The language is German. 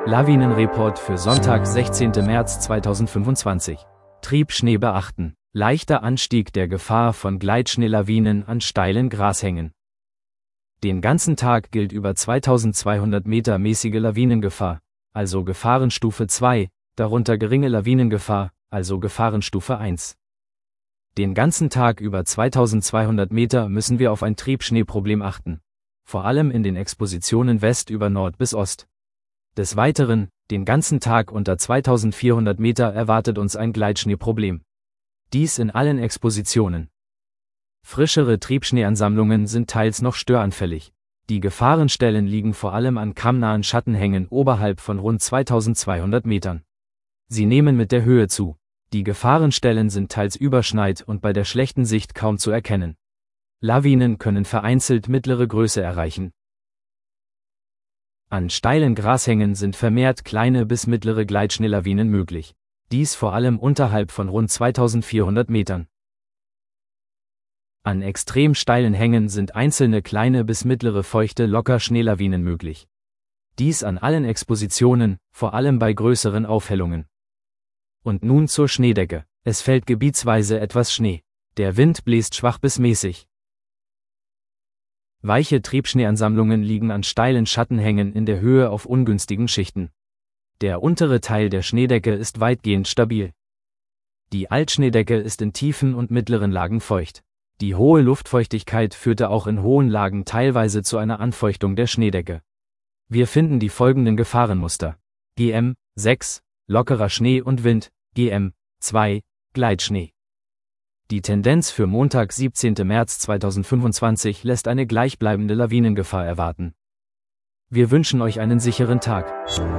Lawinenreport für Sonntag, 16. März 2025. Triebschnee beachten. Leichter Anstieg der Gefahr von Gleitschneelawinen an steilen Grashängen. Den ganzen Tag gilt über 2200 Meter mäßige Lawinengefahr, also Gefahrenstufe 2, darunter geringe Lawinengefahr, also Gefahrenstufe 1. Den ganzen Tag über 2200 Meter müssen wir auf ein Triebschneeproblem achten, vor allem in den Expositionen West über Nord bis Ost. Des Weiteren, den ganzen Tag unter 2400 Meter erwartet uns ein Gleitschneeproblem. Dies in allen Expositionen. Frischere Triebschneeansammlungen sind teils noch störanfällig. Die Gefahrenstellen liegen vor allem an kammnahen Schattenhängen oberhalb von rund 2200 Metern. Sie nehmen mit der Höhe zu. Die Gefahrenstellen sind teils überschneit und bei der schlechten Sicht kaum zu erkennen. Lawinen können vereinzelt mittlere Größe erreichen. An steilen Grashängen sind vermehrt kleine bis mittlere Gleitschneelawinen möglich. Dies vor allem unterhalb von rund 2400 Metern. An extrem steilen Hängen sind einzelne kleine bis mittlere feuchte Lockerschneelawinen möglich. Dies an allen Expositionen, vor allem bei größeren Aufhellungen. Und nun zur Schneedecke. Es fällt gebietsweise etwas Schnee. Der Wind bläst schwach bis mäßig. Weiche Triebschneeansammlungen liegen an steilen Schattenhängen in der Höhe auf ungünstigen Schichten. Der untere Teil der Schneedecke ist weitgehend stabil. Die Altschneedecke ist in tiefen und mittleren Lagen feucht. Die hohe Luftfeuchtigkeit führte auch in hohen Lagen teilweise zu einer Anfeuchtung der Schneedecke. Wir finden die folgenden Gefahrenmuster. GM 6, lockerer Schnee und Wind, GM 2, Gleitschnee. Die Tendenz für Montag, 17. März 2025 lässt eine gleichbleibende Lawinengefahr erwarten. Wir wünschen euch einen sicheren Tag.